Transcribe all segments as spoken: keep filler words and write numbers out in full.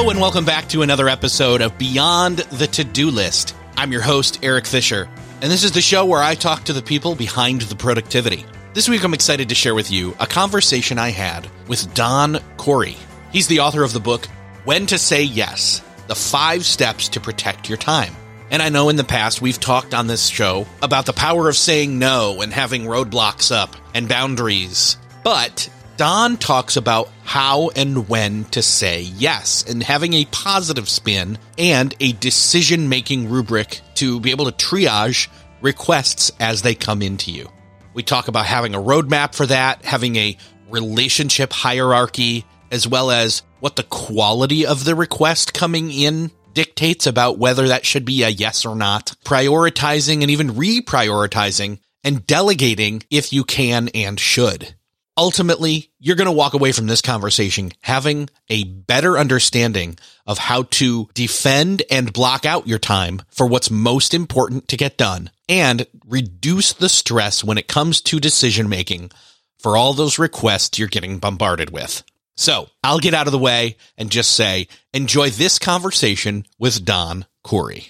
Hello and welcome back to another episode of Beyond the To-Do List. I'm your host, Eric Fisher, and this is the show where I talk to the people behind the productivity. This week I'm excited to share with you a conversation I had with Don Corey. He's the author of the book, When to Say Yes, The Five Steps to Protect Your Time. And I know in the past we've talked on this show about the power of saying no and having roadblocks up and boundaries. But Don talks about how and when to say yes and having a positive spin and a decision-making rubric to be able to triage requests as they come into you. We talk about having a roadmap for that, having a relationship hierarchy, as well as what the quality of the request coming in dictates about whether that should be a yes or not, prioritizing and even reprioritizing, and delegating if you can and should. Ultimately, you're going to walk away from this conversation having a better understanding of how to defend and block out your time for what's most important to get done and reduce the stress when it comes to decision making for all those requests you're getting bombarded with. So I'll get out of the way and just say, enjoy this conversation with Don Corey.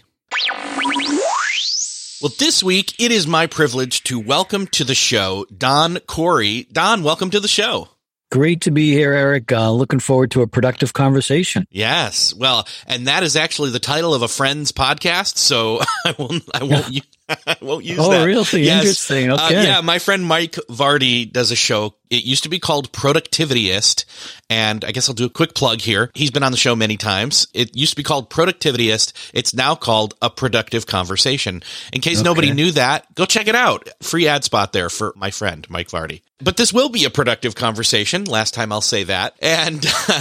Well, this week, it is my privilege to welcome to the show Don Corey. Don, welcome to the show. Great to be here, Eric. Uh, looking forward to a productive conversation. Yes. Well, and that is actually the title of a friend's podcast, so I won't, I won't, use, I won't use oh, that. Oh, really? Yes. Interesting. Okay. Uh, yeah, my friend Mike Vardy does a show. It used to be called Productivityist, and I guess I'll do a quick plug here. He's been on the show many times. It used to be called Productivityist. It's now called A Productive Conversation. In case okay. nobody knew that, go check it out. Free ad spot there for my friend, Mike Vardy. But this will be a productive conversation. Last time I'll say that. And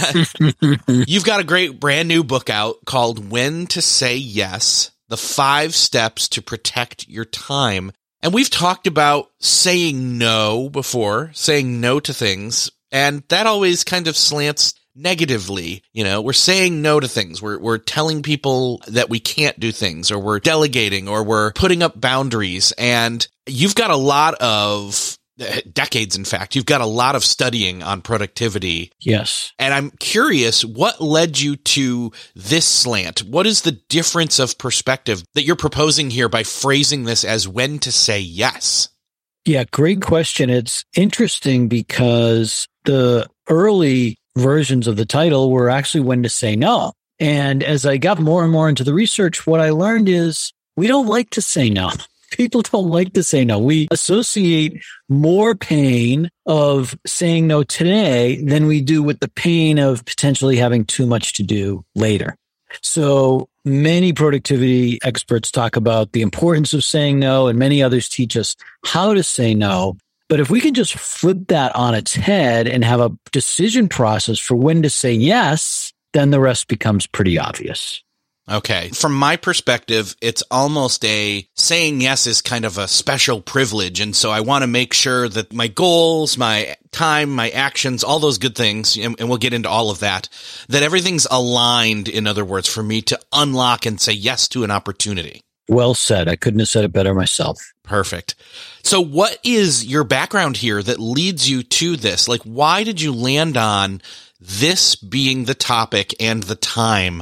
uh, you've got a great brand new book out called When to Say Yes, The Five Steps to Protect Your Time. And we've talked about saying no before, saying no to things, and that always kind of slants negatively. You know, we're saying no to things. We're we're telling people that we can't do things, or we're delegating, or we're putting up boundaries. And you've got a lot of decades, in fact, you've got a lot of studying on productivity. Yes. And I'm curious, what led you to this slant? What is the difference of perspective that you're proposing here by phrasing this as when to say yes? Yeah, great question. It's interesting because the early versions of the title were actually when to say no. And as I got more and more into the research, what I learned is we don't like to say no. People don't like to say no. We associate more pain of saying no today than we do with the pain of potentially having too much to do later. So many productivity experts talk about the importance of saying no, and many others teach us how to say no. But if we can just flip that on its head and have a decision process for when to say yes, then the rest becomes pretty obvious. Okay. From my perspective, it's almost a saying yes is kind of a special privilege. And so I want to make sure that my goals, my time, my actions, all those good things, and, and we'll get into all of that, that everything's aligned, in other words, for me to unlock and say yes to an opportunity. Well said. I couldn't have said it better myself. Perfect. So what is your background here that leads you to this? Like, why did you land on this being the topic and the time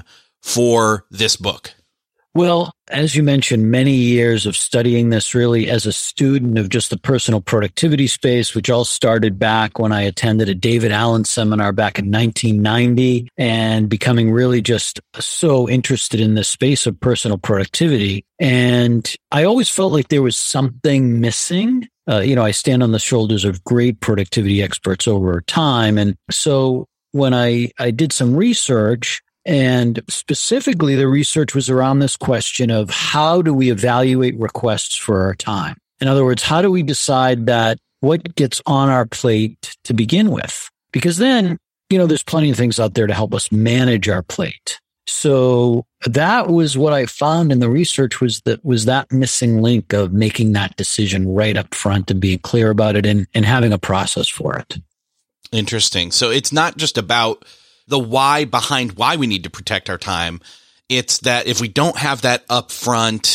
for this book? Well, as you mentioned, many years of studying this really as a student of just the personal productivity space, which all started back when I attended a David Allen seminar back in nineteen ninety, and becoming really just so interested in this space of personal productivity. And I always felt like there was something missing. Uh, you know, I stand on the shoulders of great productivity experts over time. And so when I, I did some research, and specifically, the research was around this question of how do we evaluate requests for our time? In other words, how do we decide that what gets on our plate to begin with? Because then, you know, there's plenty of things out there to help us manage our plate. So that was what I found in the research was that was that missing link of making that decision right up front and being clear about it and, and having a process for it. Interesting. So it's not just about the why behind why we need to protect our time. It's that if we don't have that up front,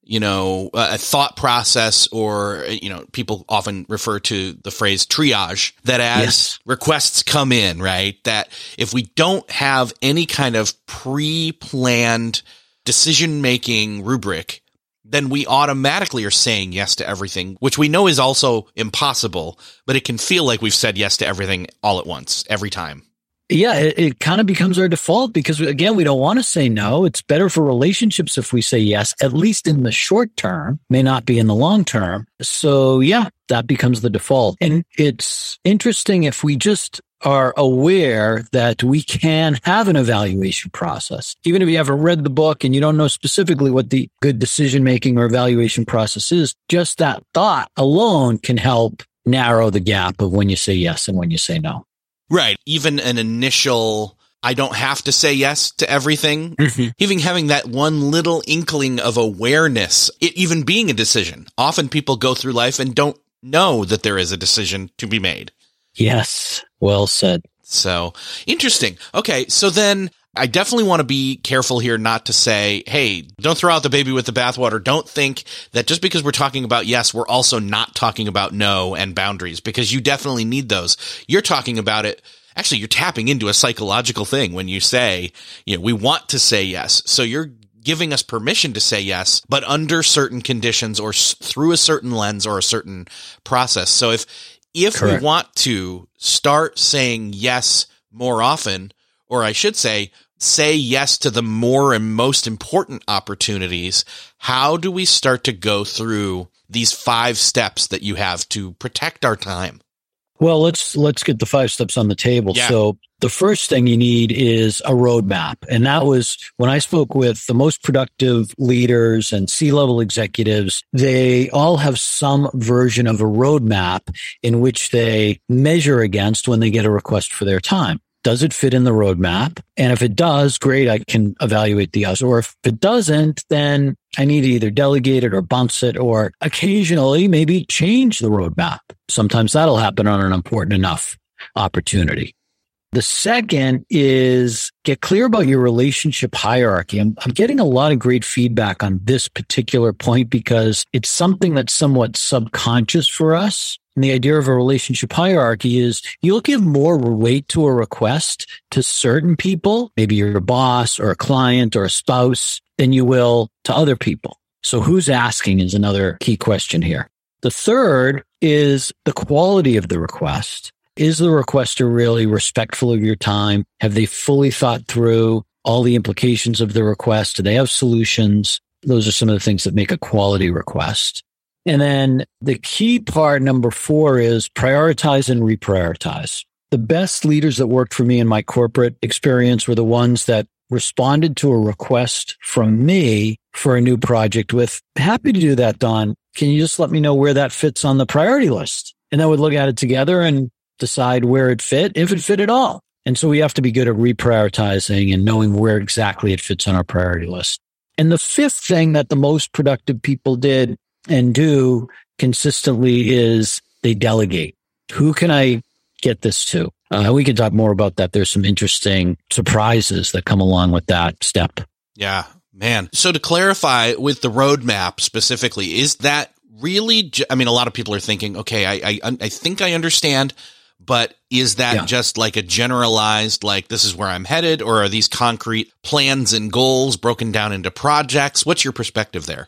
you know, a thought process, or, you know, people often refer to the phrase triage, that as yes. requests come in, right, that if we don't have any kind of pre-planned decision-making rubric, then we automatically are saying yes to everything, which we know is also impossible, but it can feel like we've said yes to everything all at once, every time. Yeah, it, it kind of becomes our default because, again, we don't want to say no. It's better for relationships if we say yes, at least in the short term, may not be in the long term. So, yeah, that becomes the default. And it's interesting if we just are aware that we can have an evaluation process. Even if you haven't read the book and you don't know specifically what the good decision-making or evaluation process is, just that thought alone can help narrow the gap of when you say yes and when you say no. Right. Even an initial, I don't have to say yes to everything. Mm-hmm. Even having that one little inkling of awareness, it even being a decision. Often people go through life and don't know that there is a decision to be made. Yes. Well said. So interesting. Okay. So then I definitely want to be careful here not to say, hey, don't throw out the baby with the bathwater. Don't think that just because we're talking about yes, we're also not talking about no and boundaries, because you definitely need those. You're talking about it. Actually, you're tapping into a psychological thing when you say, you know, we want to say yes. So you're giving us permission to say yes, but under certain conditions or s- through a certain lens or a certain process. So if, if Correct. we want to start saying yes more often, or I should say, say yes to the more and most important opportunities, how do we start to go through these five steps that you have to protect our time? Well, let's let's get the five steps on the table. Yeah. So the first thing you need is a roadmap. And that was when I spoke with the most productive leaders and C-level executives, they all have some version of a roadmap in which they measure against when they get a request for their time. Does it fit in the roadmap? And if it does, great, I can evaluate the others. Or if it doesn't, then I need to either delegate it or bounce it, or occasionally maybe change the roadmap. Sometimes that'll happen on an important enough opportunity. The second is get clear about your relationship hierarchy. I'm, I'm getting a lot of great feedback on this particular point because it's something that's somewhat subconscious for us. And the idea of a relationship hierarchy is you'll give more weight to a request to certain people, maybe your boss or a client or a spouse, than you will to other people. So who's asking is another key question here. The third is the quality of the request. Is the requester really respectful of your time? Have they fully thought through all the implications of the request? Do they have solutions? Those are some of the things that make a quality request. And then the key part, number four, is prioritize and reprioritize. The best leaders that worked for me in my corporate experience were the ones that responded to a request from me for a new project with, happy to do that, Don. Can you just let me know where that fits on the priority list? And then we'd look at it together and decide where it fit, if it fit at all. And so we have to be good at reprioritizing and knowing where exactly it fits on our priority list. And the fifth thing that the most productive people did and do consistently is they delegate. Who can I get this to? Uh, we can talk more about that. There's some interesting surprises that come along with that step. Yeah, man. So to clarify with the roadmap specifically, is that really, ju- I mean, a lot of people are thinking, okay, I, I, I think I understand, but is that yeah. just like a generalized, like this is where I'm headed, or are these concrete plans and goals broken down into projects? What's your perspective there?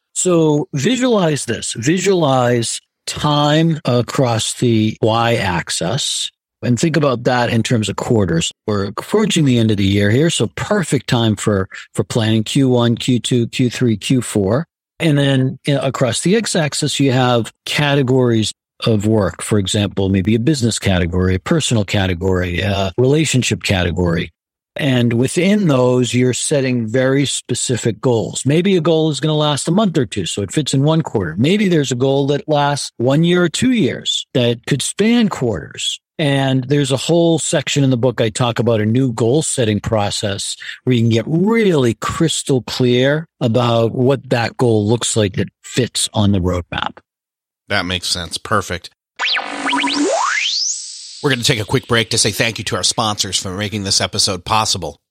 So visualize this. Visualize time across the y-axis and think about that in terms of quarters. We're approaching the end of the year here, so perfect time for, for planning Q one, Q two, Q three, Q four. And then you know, across the x-axis, you have categories of work. For example, maybe a business category, a personal category, a relationship category. And within those, you're setting very specific goals. Maybe a goal is going to last a month or two, so it fits in one quarter. Maybe there's a goal that lasts one year or two years that could span quarters. And there's a whole section in the book I talk about a new goal setting process where you can get really crystal clear about what that goal looks like that fits on the roadmap. That makes sense. Perfect. We're going to take a quick break to say thank you to our sponsors for making this episode possible.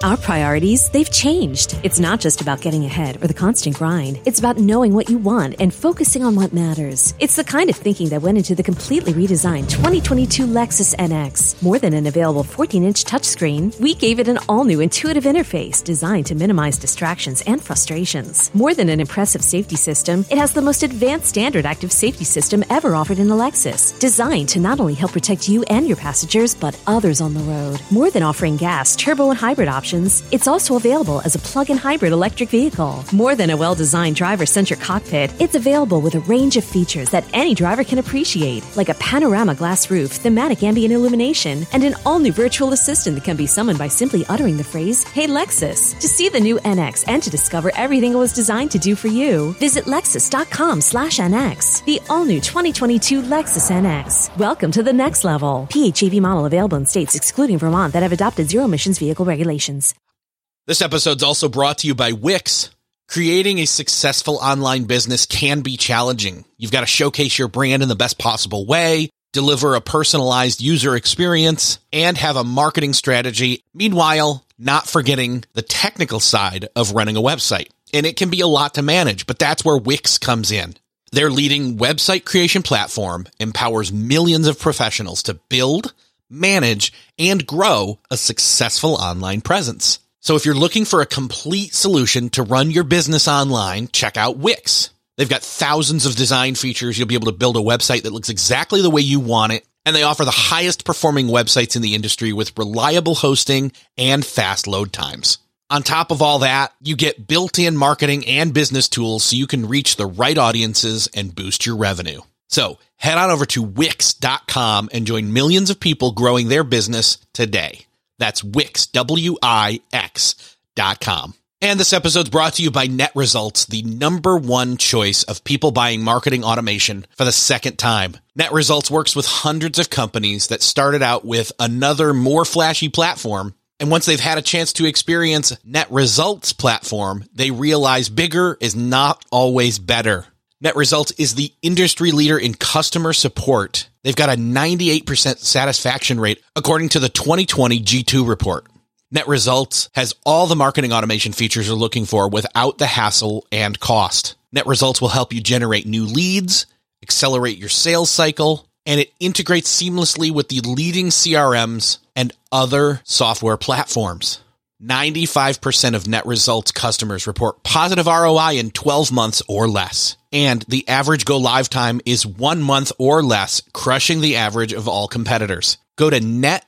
Our priorities, they've changed. It's not just about getting ahead or the constant grind. It's about knowing what you want and focusing on what matters. It's the kind of thinking that went into the completely redesigned twenty twenty-two Lexus N X. More than an available fourteen-inch touchscreen, we gave it an all-new intuitive interface designed to minimize distractions and frustrations. More than an impressive safety system, it has the most advanced standard active safety system ever offered in a Lexus, designed to not only help protect you and your passengers, but others on the road. More than offering gas, turbo, and hybrid options, it's also available as a plug-in hybrid electric vehicle. More than a well-designed driver-centric cockpit, it's available with a range of features that any driver can appreciate, like a panorama glass roof, thematic ambient illumination, and an all-new virtual assistant that can be summoned by simply uttering the phrase, "Hey Lexus." To see the new N X and to discover everything it was designed to do for you, visit lexus.com slash NX. The all-new twenty twenty-two Lexus N X. Welcome to the next level. P H E V model available in states excluding Vermont that have adopted zero-emissions vehicle regulations. This episode's also brought to you by Wix. Creating a successful online business can be challenging. You've got to showcase your brand in the best possible way, deliver a personalized user experience, and have a marketing strategy. Meanwhile, not forgetting the technical side of running a website. And it can be a lot to manage, but that's where Wix comes in. Their leading website creation platform empowers millions of professionals to build, manage, and grow a successful online presence. So if you're looking for a complete solution to run your business online, check out Wix. They've got thousands of design features. You'll be able to build a website that looks exactly the way you want it. And they offer the highest performing websites in the industry with reliable hosting and fast load times. On top of all that, you get built-in marketing and business tools so you can reach the right audiences and boost your revenue. So head on over to Wix dot com and join millions of people growing their business today. That's Wix, W I X dot com. And this episode's brought to you by NetResults, the number one choice of people buying marketing automation for the second time. NetResults works with hundreds of companies that started out with another more flashy platform. And once they've had a chance to experience NetResults' platform, they realize bigger is not always better. NetResults is the industry leader in customer support. They've got a ninety-eight percent satisfaction rate, according to the twenty twenty G two report. NetResults has all the marketing automation features you're looking for without the hassle and cost. NetResults will help you generate new leads, accelerate your sales cycle, and it integrates seamlessly with the leading C R Ms and other software platforms. ninety-five percent of NetResults customers report positive R O I in twelve months or less. And the average go live time is one month or less, crushing the average of all competitors. Go to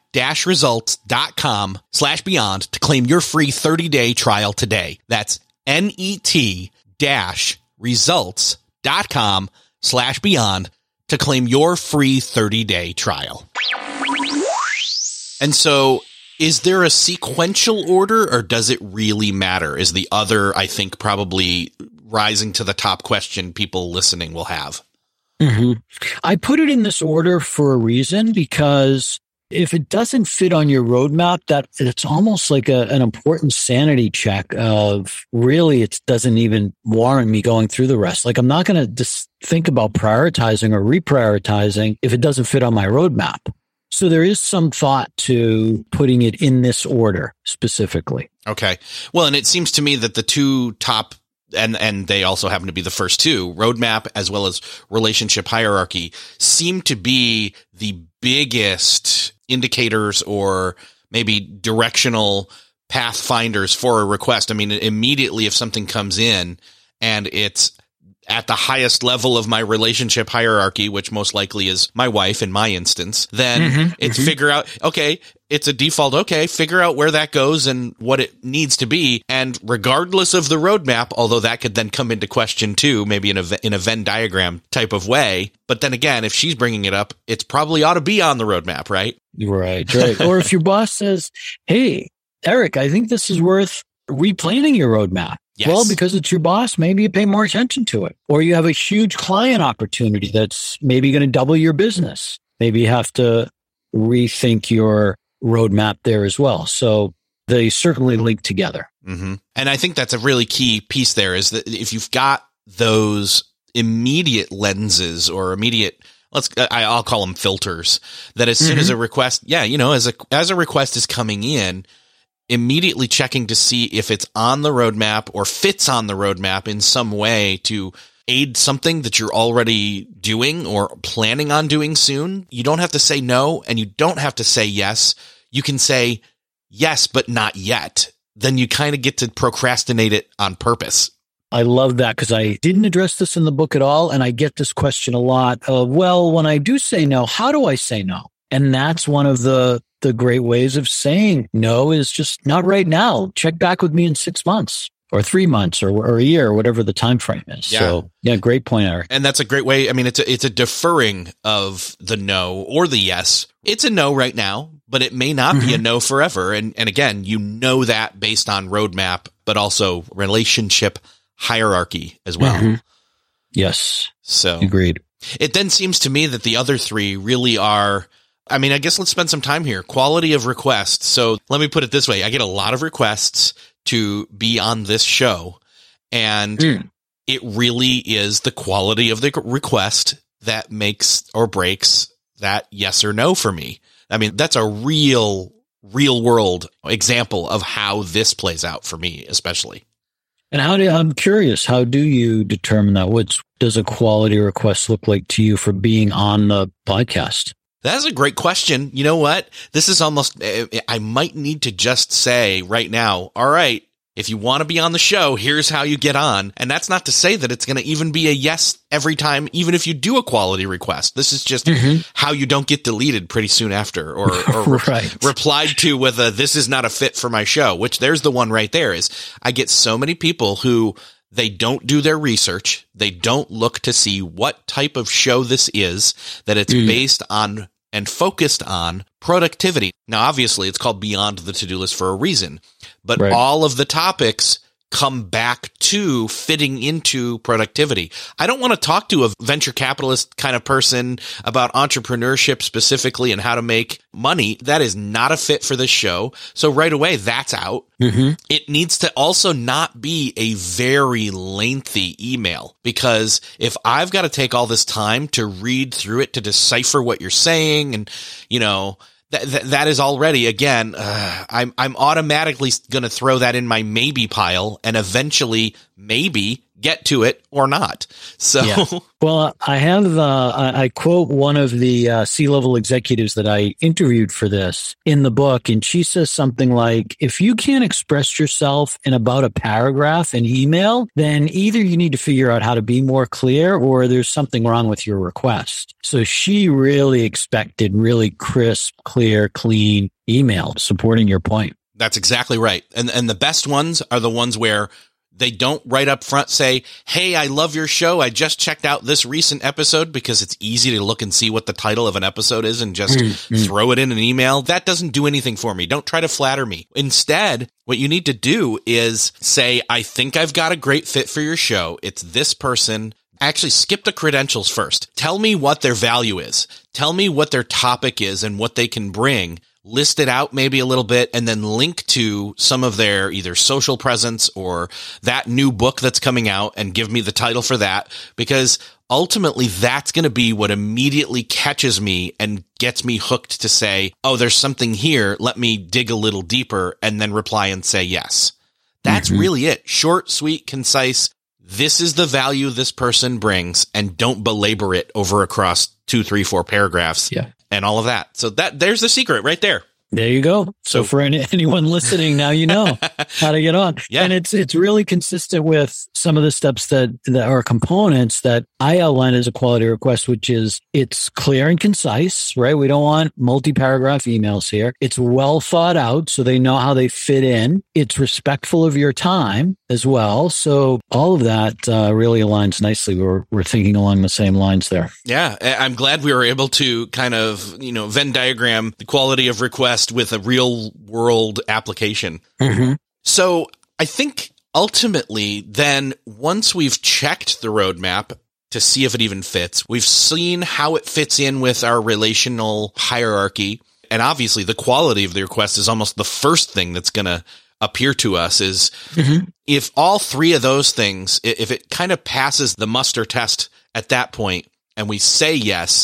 net-results.com slash beyond to claim your free thirty-day trial today. That's net-results.com slash beyond to claim your free thirty-day trial. And so, is there a sequential order, or does it really matter? Is the other, I think, probably rising to the top question people listening will have. Mm-hmm. I put it in this order for a reason, because if it doesn't fit on your roadmap, that it's almost like a, an important sanity check of really it doesn't even warrant me going through the rest. Like I'm not going to just think about prioritizing or reprioritizing if it doesn't fit on my roadmap. So there is some thought to putting it in this order specifically. Okay. Well, and it seems to me that the two top, and, and they also happen to be the first two, roadmap as well as relationship hierarchy, seem to be the biggest indicators or maybe directional pathfinders for a request. I mean, immediately if something comes in and it's at the highest level of my relationship hierarchy, which most likely is my wife in my instance, then mm-hmm, it's mm-hmm. figure out, okay, it's a default. Okay, figure out where that goes and what it needs to be. And regardless of the roadmap, although that could then come into question too, maybe in a, in a Venn diagram type of way. But then again, if she's bringing it up, it's probably ought to be on the roadmap, right? Right, right. Or if your boss says, hey, Eric, I think this is worth replanning your roadmap. Yes. Well, because it's your boss, maybe you pay more attention to it. Or you have a huge client opportunity that's maybe going to double your business. Maybe you have to rethink your roadmap there as well. So they certainly link together. Mm-hmm. And I think that's a really key piece there is that if you've got those immediate lenses or immediate, let's, I, I'll call them filters, that as soon mm-hmm. as a request, yeah, you know, as a, as a request is coming in, immediately checking to see if it's on the roadmap or fits on the roadmap in some way to aid something that you're already doing or planning on doing soon. You don't have to say no, and you don't have to say yes. You can say yes, but not yet. Then you kind of get to procrastinate it on purpose. I love that because I didn't address this in the book at all. And I get this question a lot of, well, when I do say no, how do I say no? And that's one of the, the great ways of saying no is just not right now. Check back with me in six months or three months or, or a year, or whatever the time frame is. Yeah. So yeah, great point, Eric. And that's a great way. I mean, it's a, it's a deferring of the no or the yes. It's a no right now, but it may not mm-hmm. be a no forever. And, and again, you know that based on roadmap, but also relationship hierarchy as well. Mm-hmm. Yes. So agreed. It then seems to me that the other three really are, I mean, I guess let's spend some time here. Quality of request. So let me put it this way. I get a lot of requests to be on this show, and mm. it really is the quality of the request that makes or breaks that yes or no for me. I mean, that's a real, real world example of how this plays out for me, especially. And how do I'm curious, how do you determine that? What does a quality request look like to you for being on the podcast? That's a great question. You know what? This is almost, I might need to just say right now, all right, if you want to be on the show, here's how you get on. And that's not to say that it's going to even be a yes every time, even if you do a quality request. This is just mm-hmm. how you don't get deleted pretty soon after or, or right. re- replied to with a, this is not a fit for my show, which there's the one right there is I get so many people who they don't do their research. They don't look to see what type of show this is, that it's mm. based on and focused on productivity. Now, obviously, it's called Beyond the To-Do List for a reason, but right. all of the topics come back to fitting into productivity. I don't want to talk to a venture capitalist kind of person about entrepreneurship specifically and how to make money. That is not a fit for this show. So right away, that's out. Mm-hmm. It needs to also not be a very lengthy email, because if I've got to take all this time to read through it to decipher what you're saying, and, you know, That, that, that is already, again, uh, I'm, I'm automatically going to throw that in my maybe pile and eventually maybe get to it or not. So, yeah. Well, I have, uh, I, I quote one of the uh, C-level executives that I interviewed for this in the book, and she says something like, if you can't express yourself in about a paragraph in email, then either you need to figure out how to be more clear or there's something wrong with your request. So she really expected really crisp, clear, clean email supporting your point. That's exactly right. And and the best ones are the ones where they don't right up front say, hey, I love your show. I just checked out this recent episode, because it's easy to look and see what the title of an episode is and just mm-hmm. throw it in an email. That doesn't do anything for me. Don't try to flatter me. Instead, what you need to do is say, I think I've got a great fit for your show. It's this person. Actually, skip the credentials first. Tell me what their value is. Tell me what their topic is and what they can bring. List it out maybe a little bit, and then link to some of their either social presence or that new book that's coming out, and give me the title for that, because ultimately that's going to be what immediately catches me and gets me hooked to say, oh, there's something here. Let me dig a little deeper, and then reply and say yes. That's mm-hmm. really it. Short, sweet, concise. This is the value this person brings, and don't belabor it over across two, three, four paragraphs. Yeah. And all of that. So that there's the secret right there. There you go. So, so for any, anyone listening, now you know how to get on. Yeah. And it's it's really consistent with some of the steps that, that are components that I outline as a quality request, which is it's clear and concise, right? We don't want multi-paragraph emails here. It's well thought out, so they know how they fit in. It's respectful of your time as well. So all of that uh, really aligns nicely. We're, we're thinking along the same lines there. Yeah. I'm glad we were able to kind of, you know, Venn diagram the quality of request with a real world application. Mm-hmm. So I think ultimately then, once we've checked the roadmap to see if it even fits, we've seen how it fits in with our relational hierarchy. And obviously the quality of the request is almost the first thing that's going to appear to us. Is mm-hmm. if all three of those things, if it kind of passes the muster test at that point and we say yes,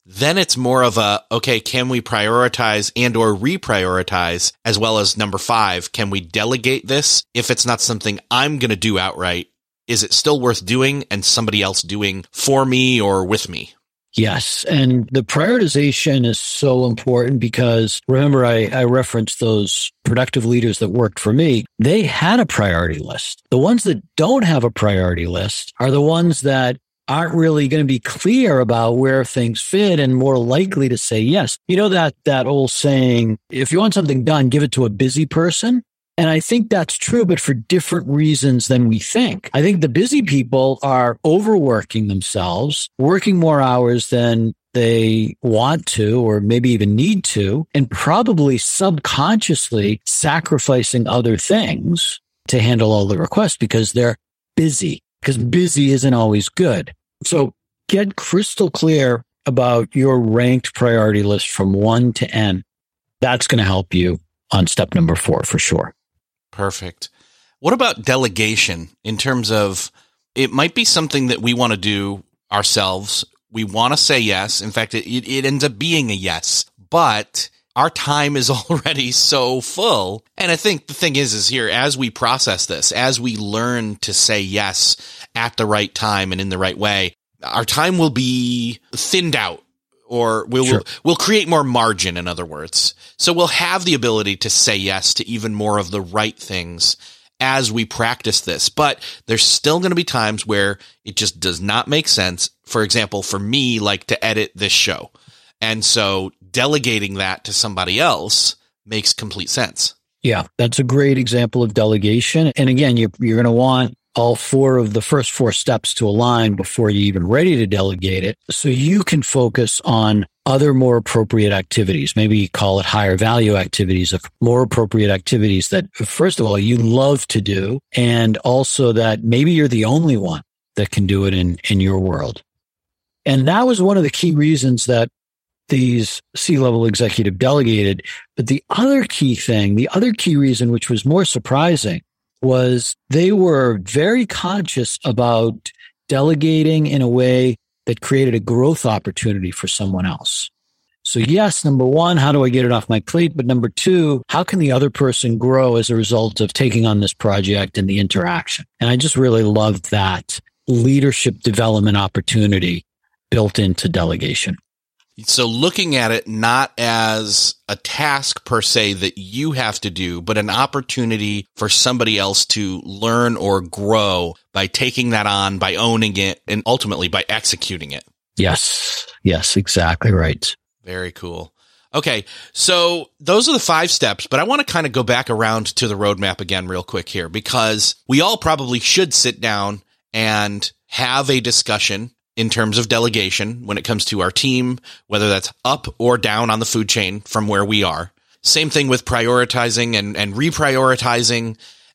Then it's more of a, okay, can we prioritize and or reprioritize, as well as number five, can we delegate this? If it's not something I'm going to do outright, is it still worth doing and somebody else doing for me or with me? Yes. And the prioritization is so important because remember, I, I referenced those productive leaders that worked for me. They had a priority list. The ones that don't have a priority list are the ones that aren't really going to be clear about where things fit and more likely to say yes. You know, that, that old saying, if you want something done, give it to a busy person. And I think that's true, but for different reasons than we think. I think the busy people are overworking themselves, working more hours than they want to, or maybe even need to, and probably subconsciously sacrificing other things to handle all the requests because they're busy, because busy isn't always good. So get crystal clear about your ranked priority list from one to N. That's going to help you on step number four for sure. Perfect. What about delegation in terms of it might be something that we want to do ourselves. We want to say yes. In fact, it, it ends up being a yes, but our time is already so full. And I think the thing is, is here, as we process this, as we learn to say yes at the right time and in the right way, our time will be thinned out. Or we'll, sure. we'll create more margin, in other words. So we'll have the ability to say yes to even more of the right things as we practice this. But there's still going to be times where it just does not make sense. For example, for me, like to edit this show. And so delegating that to somebody else makes complete sense. Yeah, that's a great example of delegation. And again, you're, you're going to want all four of the first four steps to align before you're even ready to delegate it. So you can focus on other more appropriate activities, maybe call it higher value activities, of more appropriate activities that, first of all, you love to do. And also that maybe you're the only one that can do it in, in your world. And that was one of the key reasons that these C-level executive delegated. But the other key thing, the other key reason, which was more surprising, was they were very conscious about delegating in a way that created a growth opportunity for someone else. So yes, number one, how do I get it off my plate? But number two, how can the other person grow as a result of taking on this project and the interaction? And I just really loved that leadership development opportunity built into delegation. So looking at it not as a task per se that you have to do, but an opportunity for somebody else to learn or grow by taking that on, by owning it, and ultimately by executing it. Yes. Yes, exactly right. Very cool. Okay. So those are the five steps, but I want to kind of go back around to the roadmap again real quick here, because we all probably should sit down and have a discussion in terms of delegation when it comes to our team, whether that's up or down on the food chain from where we are. Same thing with prioritizing and, and reprioritizing.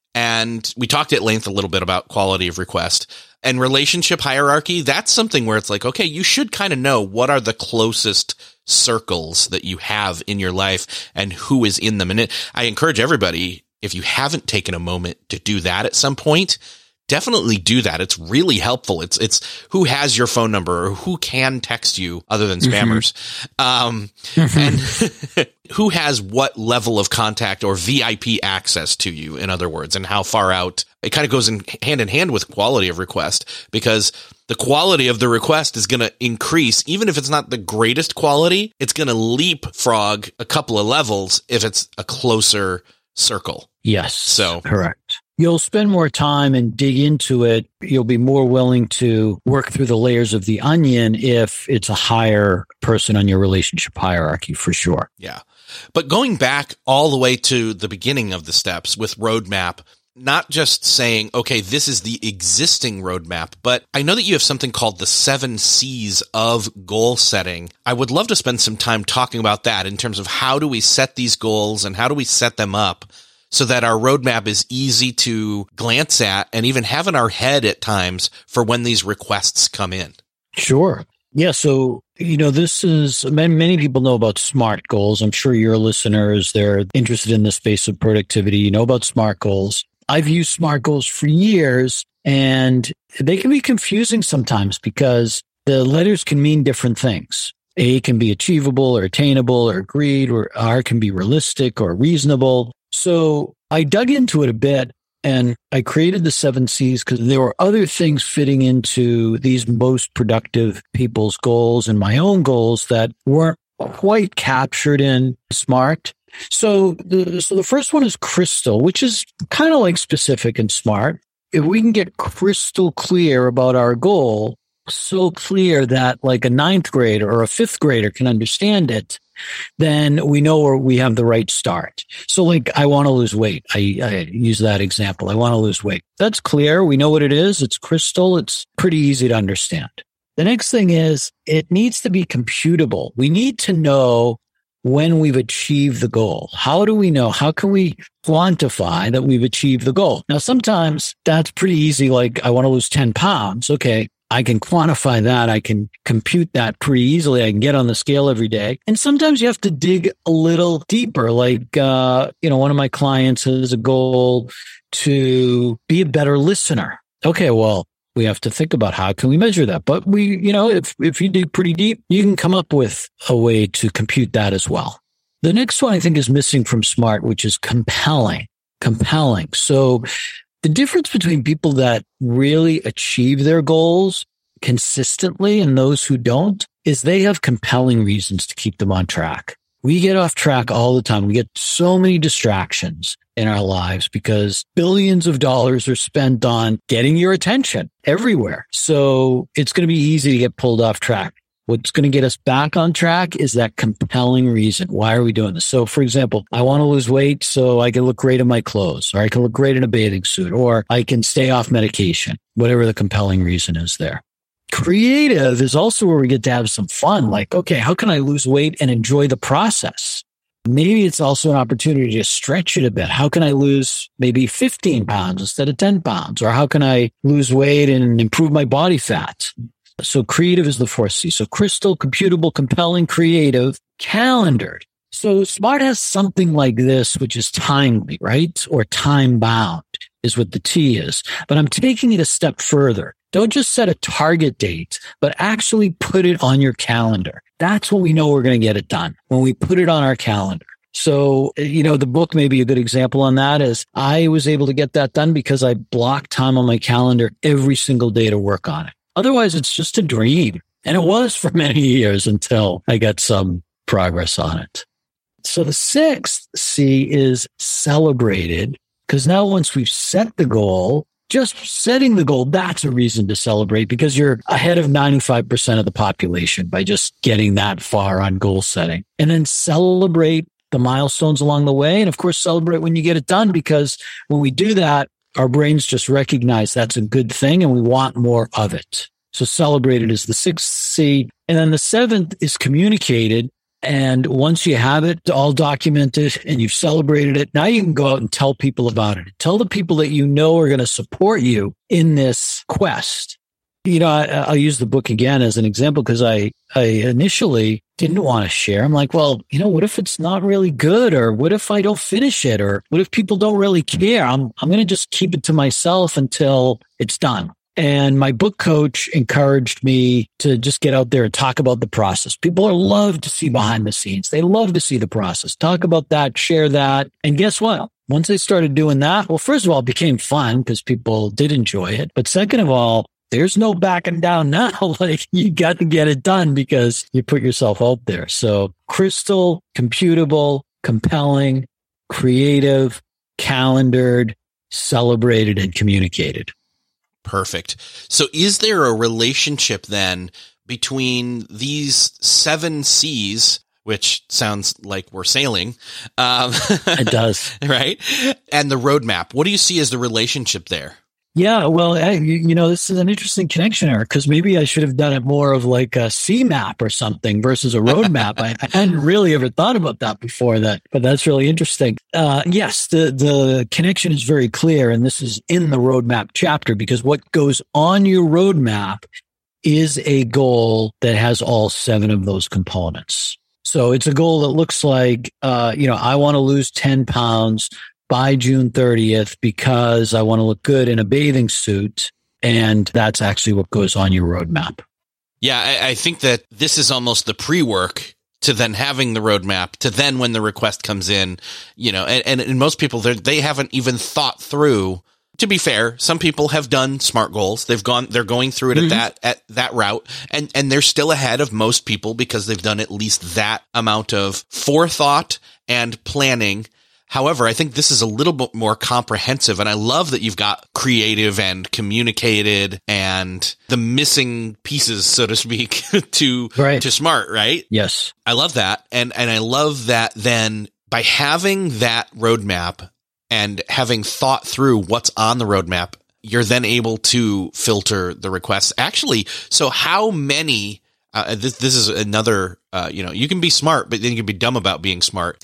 And we talked at length a little bit about quality of request and relationship hierarchy. That's something where it's like, okay, you should kind of know what are the closest circles that you have in your life and who is in them. And it, I encourage everybody, if you haven't taken a moment to do that at some point, definitely do that. It's really helpful. It's, it's who has your phone number or who can text you other than spammers. Mm-hmm. Um, mm-hmm. and who has what level of contact or V I P access to you, in other words, and how far out. It kind of goes in hand in hand with quality of request, because the quality of the request is going to increase. Even if it's not the greatest quality, it's going to leapfrog a couple of levels if it's a closer circle. Yes. So correct. You'll spend more time and dig into it. You'll be more willing to work through the layers of the onion if it's a higher person on your relationship hierarchy, for sure. Yeah. But going back all the way to the beginning of the steps with roadmap, not just saying, okay, this is the existing roadmap, but I know that you have something called the seven C's of goal setting. I would love to spend some time talking about that in terms of how do we set these goals and how do we set them up so that our roadmap is easy to glance at and even have in our head at times for when these requests come in. Sure. Yeah. So, you know, this is, many, many people know about SMART goals. I'm sure your listeners, they're interested in the space of productivity. You know about SMART goals. I've used SMART goals for years, and they can be confusing sometimes because the letters can mean different things. A can be achievable or attainable or agreed, or R can be realistic or reasonable. So I dug into it a bit and I created the seven C's because there were other things fitting into these most productive people's goals and my own goals that weren't quite captured in SMART. So the, so the first one is crystal, which is kind of like specific and SMART. If we can get crystal clear about our goal, so clear that like a ninth grader or a fifth grader can understand it, then we know where we have the right start. So like, I want to lose weight. I, I use that example. I want to lose weight. That's clear. We know what it is. It's crystal. It's pretty easy to understand. The next thing is it needs to be computable. We need to know when we've achieved the goal. How do we know? How can we quantify that we've achieved the goal? Now, sometimes that's pretty easy. Like I want to lose ten pounds. Okay. I can quantify that. I can compute that pretty easily. I can get on the scale every day. And sometimes you have to dig a little deeper. Like, uh, you know, one of my clients has a goal to be a better listener. Okay, well, we have to think about how can we measure that. But we, you know, if, if you dig pretty deep, you can come up with a way to compute that as well. The next one I think is missing from SMART, which is compelling, compelling. So the difference between people that really achieve their goals consistently and those who don't is they have compelling reasons to keep them on track. We get off track all the time. We get so many distractions in our lives because billions of dollars are spent on getting your attention everywhere. So it's going to be easy to get pulled off track. What's going to get us back on track is that compelling reason. Why are we doing this? So, for example, I want to lose weight so I can look great in my clothes, or I can look great in a bathing suit, or I can stay off medication, whatever the compelling reason is there. Creative is also where we get to have some fun. Like, okay, how can I lose weight and enjoy the process? Maybe it's also an opportunity to stretch it a bit. How can I lose maybe fifteen pounds instead of ten pounds? Or how can I lose weight and improve my body fat? So creative is the fourth C. So crystal, computable, compelling, creative, calendared. So SMART has something like this, which is timely, right? Or time bound is what the T is. But I'm taking it a step further. Don't just set a target date, but actually put it on your calendar. That's when we know we're going to get it done, when we put it on our calendar. So, you know, the book may be a good example on that is I was able to get that done because I blocked time on my calendar every single day to work on it. Otherwise, it's just a dream. And it was for many years until I got some progress on it. So the sixth C is celebrated, because now once we've set the goal, just setting the goal, that's a reason to celebrate because you're ahead of ninety-five percent of the population by just getting that far on goal setting. And then celebrate the milestones along the way. And of course, celebrate when you get it done, because when we do that, our brains just recognize that's a good thing and we want more of it. So celebrated is the sixth C. And then the seventh is communicated. And once you have it all documented and you've celebrated it, now you can go out and tell people about it. Tell the people that you know are going to support you in this quest. You know, I, I'll use the book again as an example because I, I initially didn't want to share. I'm like, well, you know, what if it's not really good? Or what if I don't finish it? Or what if people don't really care? I'm, I'm going to just keep it to myself until it's done. And my book coach encouraged me to just get out there and talk about the process. People are love to see behind the scenes. They love to see the process. Talk about that, share that. And guess what? Once I started doing that, well, first of all, it became fun because people did enjoy it. But second of all, there's no backing down now. Like you got to get it done because you put yourself out there. So crystal, computable, compelling, creative, calendared, celebrated, and communicated. Perfect. So is there a relationship then between these seven C's, which sounds like we're sailing? Um, it does. Right? And the roadmap. What do you see as the relationship there? Yeah, well, I, you know, this is an interesting connection, Eric, because maybe I should have done it more of like a C map or something versus a roadmap. I, I hadn't really ever thought about that before, that, but that's really interesting. Uh, yes, the, the connection is very clear, and this is in the roadmap chapter, because what goes on your roadmap is a goal that has all seven of those components. So it's a goal that looks like, uh, you know, I want to lose ten pounds by June thirtieth because I want to look good in a bathing suit. And that's actually what goes on your roadmap. Yeah, I, I think that this is almost the pre-work to then having the roadmap, to then when the request comes in, you know, and, and, and most people, they haven't even thought through. To be fair, some people have done SMART goals. They've gone, they're going through it mm-hmm. at that, at that route. And, and they're still ahead of most people because they've done at least that amount of forethought and planning. However, I think this is a little bit more comprehensive, and I love that you've got creative and communicated and the missing pieces, so to speak, to, right. to SMART, right? Yes. I love that. And, and I love that then by having that roadmap and having thought through what's on the roadmap, you're then able to filter the requests. Actually, so how many Uh, this, this is another, uh, you know, you can be smart, but then you can be dumb about being smart.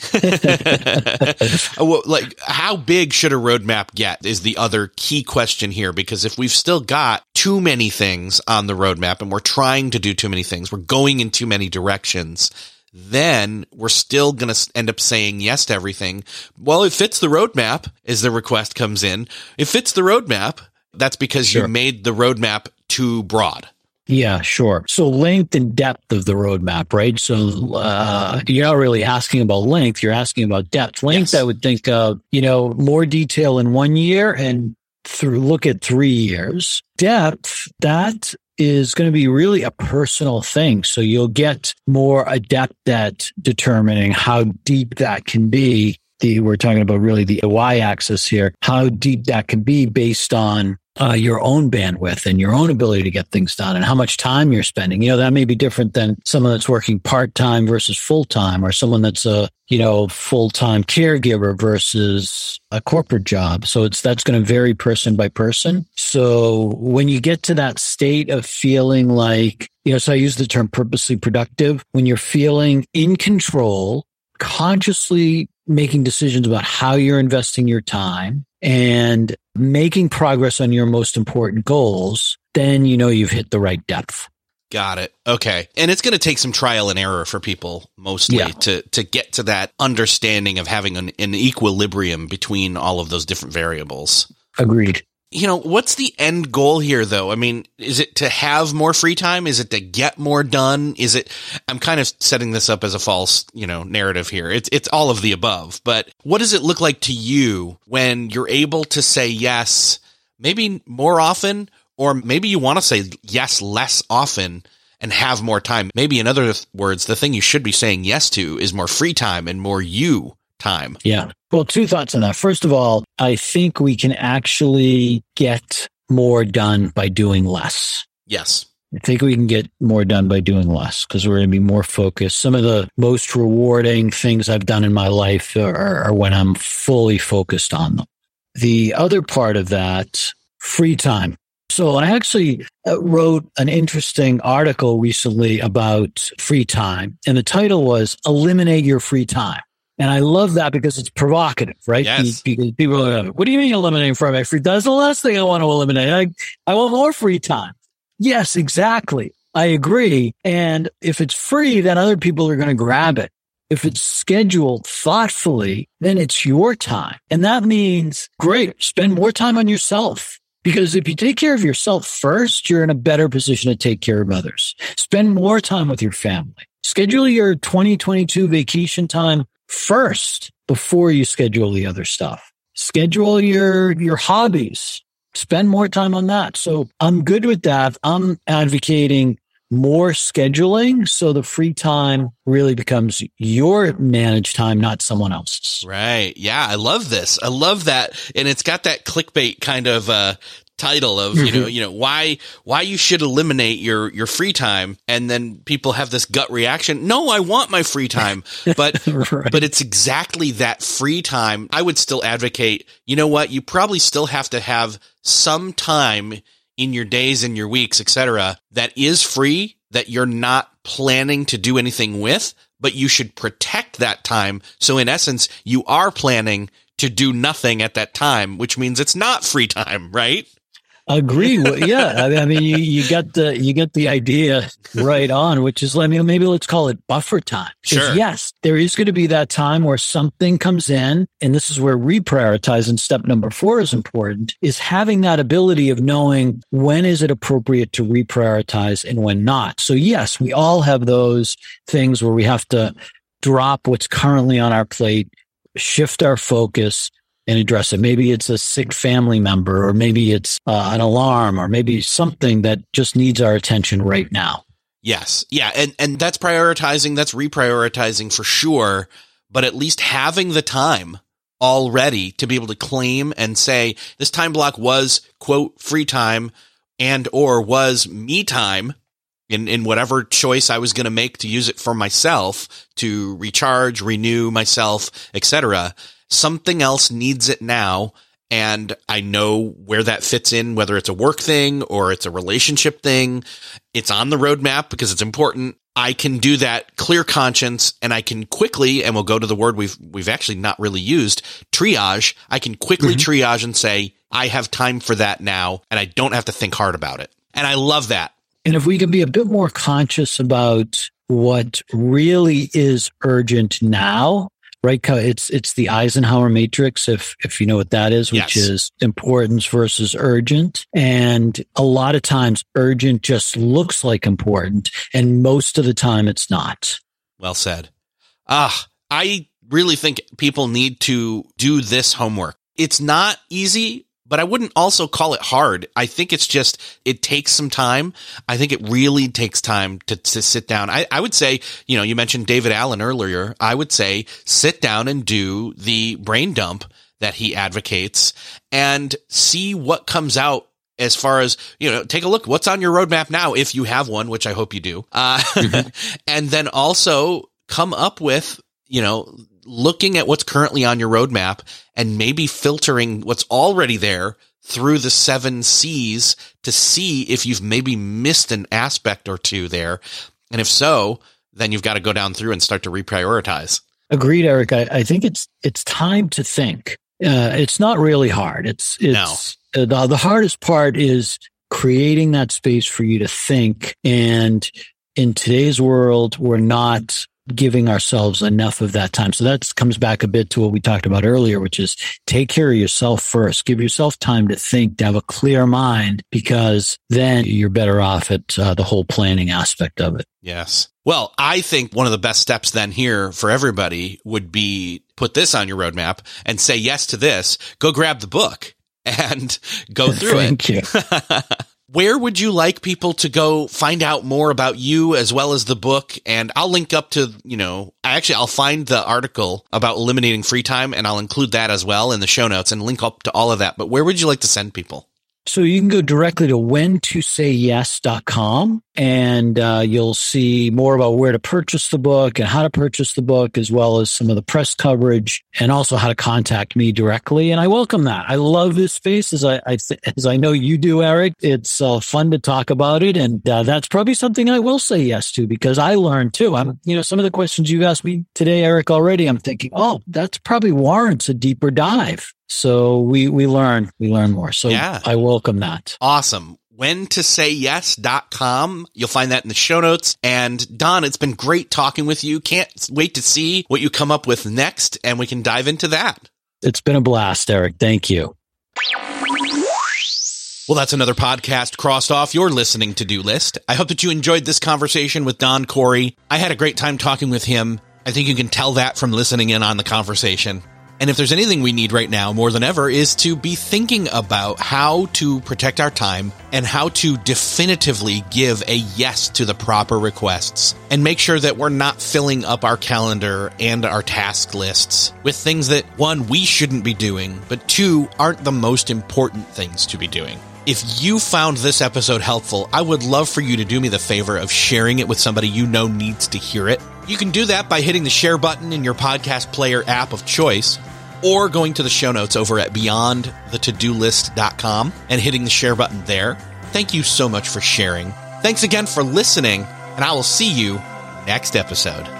Well, like, how big should a roadmap get is the other key question here, because if we've still got too many things on the roadmap and we're trying to do too many things, we're going in too many directions, then we're still going to end up saying yes to everything. Well, it fits the roadmap as the request comes in. It fits the roadmap. That's because sure. you made the roadmap too broad. Yeah, sure. So length and depth of the roadmap, right? So uh, you're not really asking about length. You're asking about depth. Length, yes. I would think of, you know, more detail in one year and through look at three years. Depth, that is going to be really a personal thing. So you'll get more adept at determining how deep that can be. The, we're talking about really the y-axis here, how deep that can be based on uh, your own bandwidth and your own ability to get things done and how much time you're spending. You know, that may be different than someone that's working part-time versus full-time, or someone that's a, you know, full-time caregiver versus a corporate job. So it's, that's going to vary person by person. So when you get to that state of feeling like, you know, so I use the term purposely productive, when you're feeling in control, consciously making decisions about how you're investing your time and making progress on your most important goals, then you know you've hit the right depth. Got it. Okay. And it's going to take some trial and error for people mostly yeah. to, to get to that understanding of having an, an equilibrium between all of those different variables. Agreed. You know, what's the end goal here, though? I mean, is it to have more free time? Is it to get more done? Is it, I'm kind of setting this up as a false, you know, narrative here. It's, it's all of the above, but what does it look like to you when you're able to say yes, maybe more often, or maybe you want to say yes less often and have more time? Maybe in other words, the thing you should be saying yes to is more free time and more you time. Yeah. Well, two thoughts on that. First of all, I think we can actually get more done by doing less. Yes. I think we can get more done by doing less because we're going to be more focused. Some of the most rewarding things I've done in my life are, are when I'm fully focused on them. The other part of that, free time. So I actually wrote an interesting article recently about free time, and the title was Eliminate Your Free Time. And I love that because it's provocative, right? Yes. Because people are like, what do you mean eliminating from my free time? That's the last thing I want to eliminate. I, I want more free time. Yes, exactly. I agree. And if it's free, then other people are going to grab it. If it's scheduled thoughtfully, then it's your time. And that means, great, spend more time on yourself. Because if you take care of yourself first, you're in a better position to take care of others. Spend more time with your family. Schedule your twenty twenty-two vacation time first before you schedule the other stuff. Schedule your, your hobbies. Spend more time on that. So I'm good with that. I'm advocating more scheduling so the free time really becomes your managed time, not someone else's. Right. Yeah. I love this. I love that. And it's got that clickbait kind of, uh, title of, you know, you know, why, why you should eliminate your, your free time. And then people have this gut reaction. No, I want my free time, but, right. but it's exactly that free time. I would still advocate, you know what? You probably still have to have some time in your days and your weeks, et cetera, that is free, that you're not planning to do anything with, but you should protect that time. So in essence, you are planning to do nothing at that time, which means it's not free time, right? Agree. Yeah. I mean, you, you get the, you get the idea right on, which is, I mean, maybe let's call it buffer time. Sure. Yes, there is going to be that time where something comes in, and this is where reprioritizing step number four is important, is having that ability of knowing when is it appropriate to reprioritize and when not. So yes, we all have those things where we have to drop what's currently on our plate, shift our focus, and address it. Maybe it's a sick family member, or maybe it's uh, an alarm, or maybe something that just needs our attention right now. Yes. Yeah. And, and that's prioritizing. That's reprioritizing for sure. But at least having the time already to be able to claim and say this time block was, quote, free time and or was me time in, in whatever choice I was going to make to use it for myself, to recharge, renew myself, et cetera. Something else needs it now, and I know where that fits in, whether it's a work thing or it's a relationship thing. It's on the roadmap because it's important. I can do that clear conscience, and I can quickly, and we'll go to the word we've we've actually not really used, triage. I can quickly mm-hmm. triage and say, I have time for that now, and I don't have to think hard about it. And I love that. And if we can be a bit more conscious about what really is urgent now, right? It's it's the Eisenhower matrix, if if you know what that is, which yes. is importance versus urgent. And a lot of times urgent just looks like important, and most of the time it's not. Well said. Ah, I really think people need to do this homework. It's not easy, but I wouldn't also call it hard. I think it's just, it takes some time. I think it really takes time to, to sit down. I, I would say, you know, you mentioned David Allen earlier. I would say sit down and do the brain dump that he advocates and see what comes out as far as, you know, take a look. What's on your roadmap now, if you have one, which I hope you do. Uh, mm-hmm. And then also come up with, you know, looking at what's currently on your roadmap and maybe filtering what's already there through the seven C's to see if you've maybe missed an aspect or two there. And if so, then you've got to go down through and start to reprioritize. Agreed, Eric. I, I think it's it's time to think. Uh, it's not really hard. It's it's no. uh, the, the hardest part is creating that space for you to think. And in today's world, we're not giving ourselves enough of that time. So that comes back a bit to what we talked about earlier, which is take care of yourself first. Give yourself time to think, to have a clear mind, because then you're better off at uh, the whole planning aspect of it. Yes. Well, I think one of the best steps then here for everybody would be put this on your roadmap and say yes to this. Go grab the book and go through Thank it. Thank you. Where would you like people to go find out more about you as well as the book? And I'll link up to, you know, actually I'll find the article about eliminating free time and I'll include that as well in the show notes and link up to all of that. But where would you like to send people? So you can go directly to when to say yes dot com and uh, you'll see more about where to purchase the book and how to purchase the book, as well as some of the press coverage and also how to contact me directly. And I welcome that. I love this space, as I, I th- as I know you do, Eric. It's uh, fun to talk about it. And uh, that's probably something I will say yes to, because I learned too. I'm, you know, some of the questions you've asked me today, Eric, already, I'm thinking, oh, that's probably warrants a deeper dive. So we, we learn, we learn more. So yeah. I welcome that. Awesome. when to say yes dot com. You'll find that in the show notes. And Don, it's been great talking with you. Can't wait to see what you come up with next, and we can dive into that. It's been a blast, Eric. Thank you. Well, that's another podcast crossed off your listening to-do list. I hope that you enjoyed this conversation with Don Corey. I had a great time talking with him. I think you can tell that from listening in on the conversation. And if there's anything we need right now more than ever is to be thinking about how to protect our time and how to definitively give a yes to the proper requests and make sure that we're not filling up our calendar and our task lists with things that, one, we shouldn't be doing, but two, aren't the most important things to be doing. If you found this episode helpful, I would love for you to do me the favor of sharing it with somebody you know needs to hear it. You can do that by hitting the share button in your podcast player app of choice, or going to the show notes over at beyond the to do list dot com and hitting the share button there. Thank you so much for sharing. Thanks again for listening, and I will see you next episode.